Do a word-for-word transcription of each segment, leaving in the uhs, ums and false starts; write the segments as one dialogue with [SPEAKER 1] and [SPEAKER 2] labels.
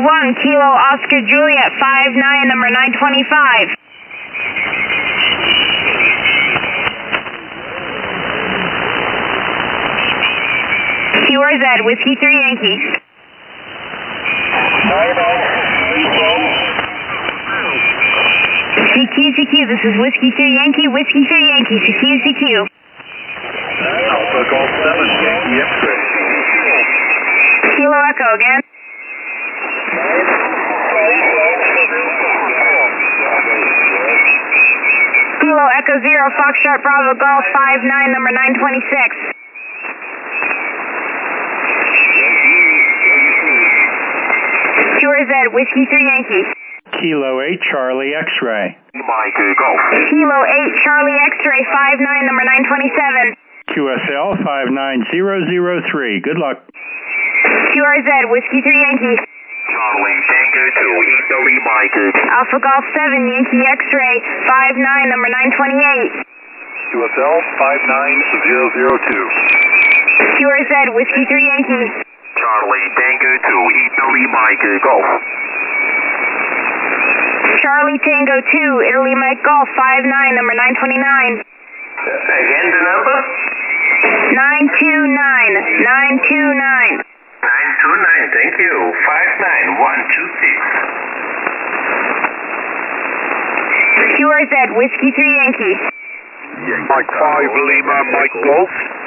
[SPEAKER 1] one, Kilo Oscar Juliet, five nine, number nine twenty-five. Q R Z, Whiskey three Yankee. C Q, C Q, this is Whiskey three Yankee, Whiskey three Yankee, C Q, C Q.
[SPEAKER 2] Alpha Golf seven, Yankee X-ray.
[SPEAKER 1] Kilo Echo again. Kilo Echo zero, Foxtrot Bravo Golf five nine, number nine twenty-six. Q R Z, Whiskey three Yankee.
[SPEAKER 3] Kilo eight, Charlie X-ray.
[SPEAKER 2] Mike Golf.
[SPEAKER 1] Kilo eight, Charlie X-ray five nine, number nine twenty-seven.
[SPEAKER 3] Q S L five nine zero zero three. Good luck.
[SPEAKER 1] Q R Z, Whiskey three Yankee.
[SPEAKER 2] Charlie Tango two, Italy Mike.
[SPEAKER 1] Alpha Golf seven, Yankee X-ray five nine, number nine twenty-eight.
[SPEAKER 2] Q S L five nine zero zero two.
[SPEAKER 1] Q R Z, Whiskey three Yankee.
[SPEAKER 2] Charlie Tango two, Italy Mike Golf.
[SPEAKER 1] Charlie Tango two, Italy Mike Golf five nine, number nine twenty-nine.
[SPEAKER 2] Again the number?
[SPEAKER 1] nine two nine, nine two nine.
[SPEAKER 2] nine two nine, thank you. five nine one two six.
[SPEAKER 1] Q R Z, Whiskey three Yankee.
[SPEAKER 2] Mike five, Lima, Mike Golf.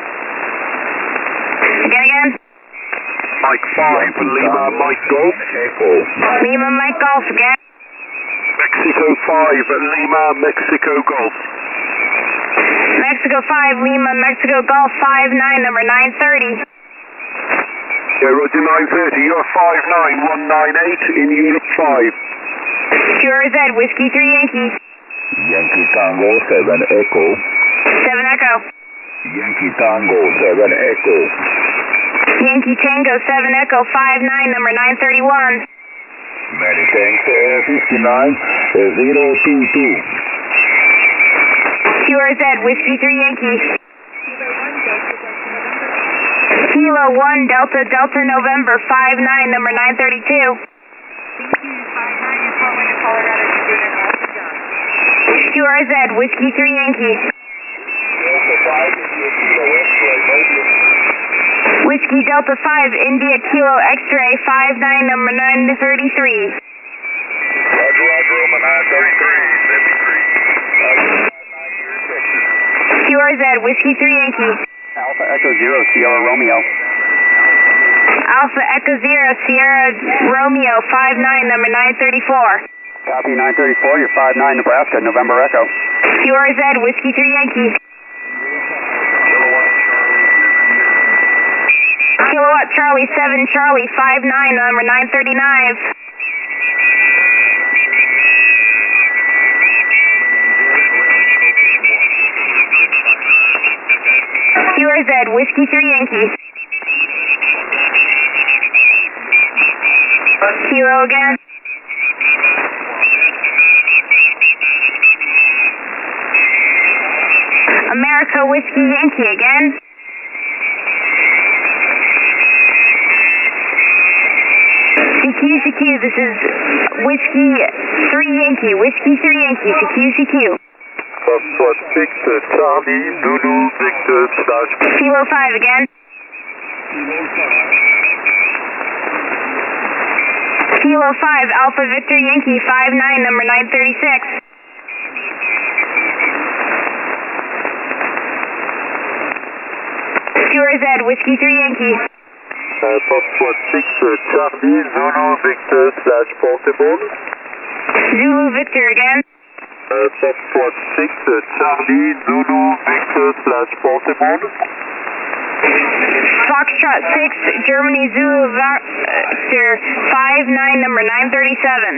[SPEAKER 1] Again, again.
[SPEAKER 2] Mike five, Lima, Mike Golf.
[SPEAKER 1] Lima Mike Golf again.
[SPEAKER 2] Mexico five, Lima, Mexico Golf.
[SPEAKER 1] Mexico five, Lima, Mexico Golf five nine, number nine thirty.
[SPEAKER 2] Yeah, Roger nine thirty, you're five nine one nine eight in Unit five.
[SPEAKER 1] Q R Z, Whiskey three Yankee.
[SPEAKER 4] Yankee Tango seven Echo.
[SPEAKER 1] seven Echo.
[SPEAKER 4] Yankee Tango seven Echo.
[SPEAKER 1] Yankee Tango seven Echo five nine, number nine thirty-one.
[SPEAKER 4] Many thanks, uh, fifty-nine zero two two.
[SPEAKER 1] Q R Z, Whiskey three Yankee. Kilo one, Delta, Delta November five nine, number nine thirty-two. Q R Z, Whiskey three Yankee. Whiskey Delta five, India Kilo X-ray five nine, number nine thirty-three.
[SPEAKER 2] Roger, Roger, Roman nine thirty-three, fifty-three.
[SPEAKER 1] Q R Z, Whiskey three Yankee.
[SPEAKER 5] Alpha Echo zero, Sierra Romeo.
[SPEAKER 1] Alpha Echo zero, Sierra Romeo five nine, number nine thirty-four.
[SPEAKER 5] Copy nine thirty-four, you're five nine, Nebraska, November Echo.
[SPEAKER 1] Q R Z, Whiskey three Yankee. Kilowatt Charlie seven, Charlie five nine, number nine thirty-nine. Q R Z, Whiskey three Yankee. Kilo again. America Whiskey Yankee again. C Q, C Q, this is Whiskey three Yankee, Whiskey three Yankee, C Q, C Q.
[SPEAKER 2] Foxtrot six, Charlie, Zulu, Victor, slash.
[SPEAKER 1] Kilo five again. Kilo five, Alpha Victor Yankee five nine, number nine thirty-six. Q R Z, Whiskey three Yankee.
[SPEAKER 2] Uh, Foxtrot six, Charlie, Zulu, Victor, slash portable.
[SPEAKER 1] Zulu Victor again.
[SPEAKER 2] Uh, Foxtrot six, Charlie, Zulu, Victor, slash portable.
[SPEAKER 1] Foxtrot six, Germany Zulu Victor five nine, number nine thirty-seven.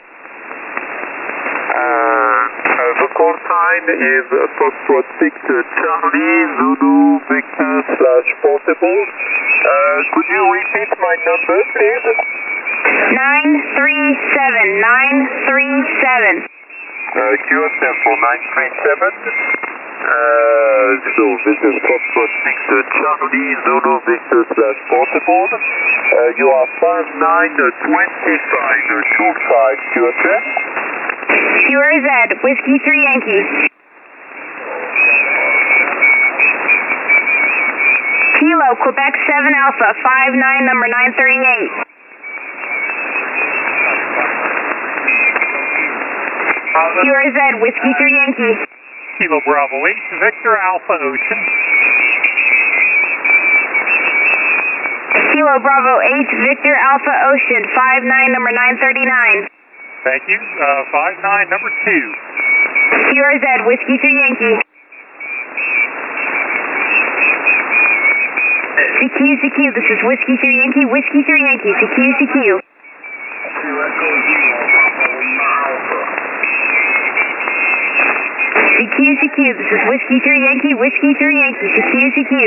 [SPEAKER 2] Uh, uh, the call sign is uh, Foxtrot six, Charlie, Zulu, Victor, slash portable. Uh, could you repeat my number, please?
[SPEAKER 1] nine three seven, nine three seven.
[SPEAKER 2] Uh, Q S L for nine three seven. Uh, so this is Foxtrot six to Charlie Zulu Victor slash portable. Uh, you are five nine twenty-five twenty-five Q S M.
[SPEAKER 1] Sierra Z, Whiskey three Yankee. Kilo, Quebec seven Alpha, five nine, number nine thirty-eight. Sierra Z, Whiskey three Yankee.
[SPEAKER 6] Kilo Bravo eight, Victor Alpha Ocean.
[SPEAKER 1] Kilo Bravo eight, Victor Alpha Ocean, five nine, number nine thirty-nine.
[SPEAKER 6] Thank you. Uh, five nine, number two.
[SPEAKER 1] Sierra Z, Whiskey three Yankee. C Q, C Q, this is Whiskey three Yankee, Whiskey three Yankee, C Q, C Q. C Q, C Q, this is Whiskey three Yankee, Whiskey three Yankee, C Q, C Q.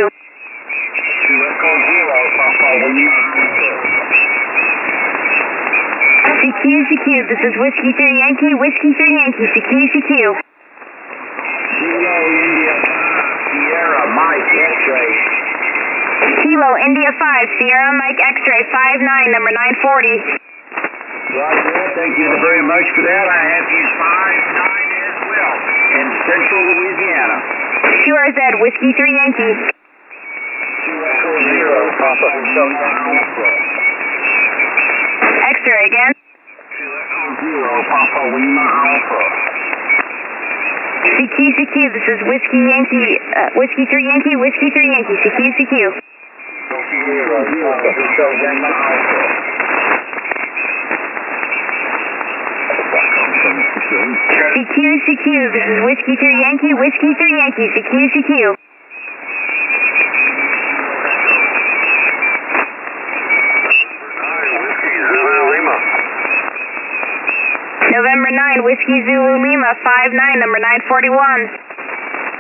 [SPEAKER 1] C Q, C Q, this is Whiskey three Yankee, Whiskey three Yankee, C Q, C Q.
[SPEAKER 4] Kilo India Sierra Mike X-ray.
[SPEAKER 1] Kilo India five, Sierra Mike X-ray, five nine, number nine forty.
[SPEAKER 4] Roger, thank you very much for that. I have you five nine as well in central Louisiana.
[SPEAKER 1] Sierra Z, Whiskey three Yankee.
[SPEAKER 4] Zero, Papa
[SPEAKER 1] X-ray again.
[SPEAKER 4] Zero, Papa Lima Alpha.
[SPEAKER 1] C Q, C Q, this is Whiskey Yankee, uh, Whiskey three Yankee, Whiskey three Yankee, C Q, C Q.
[SPEAKER 4] Zero, zero, Papa Lima Alpha.
[SPEAKER 1] C Q, C Q, this is Whiskey three Yankee, Whiskey three Yankee, C Q, C Q. November nine, Whiskey Zulu Lima, five nine, number nine forty-one.
[SPEAKER 2] Uh,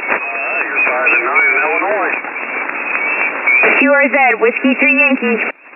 [SPEAKER 2] you're five and nine in Illinois.
[SPEAKER 1] Q R Z, Whiskey three Yankee.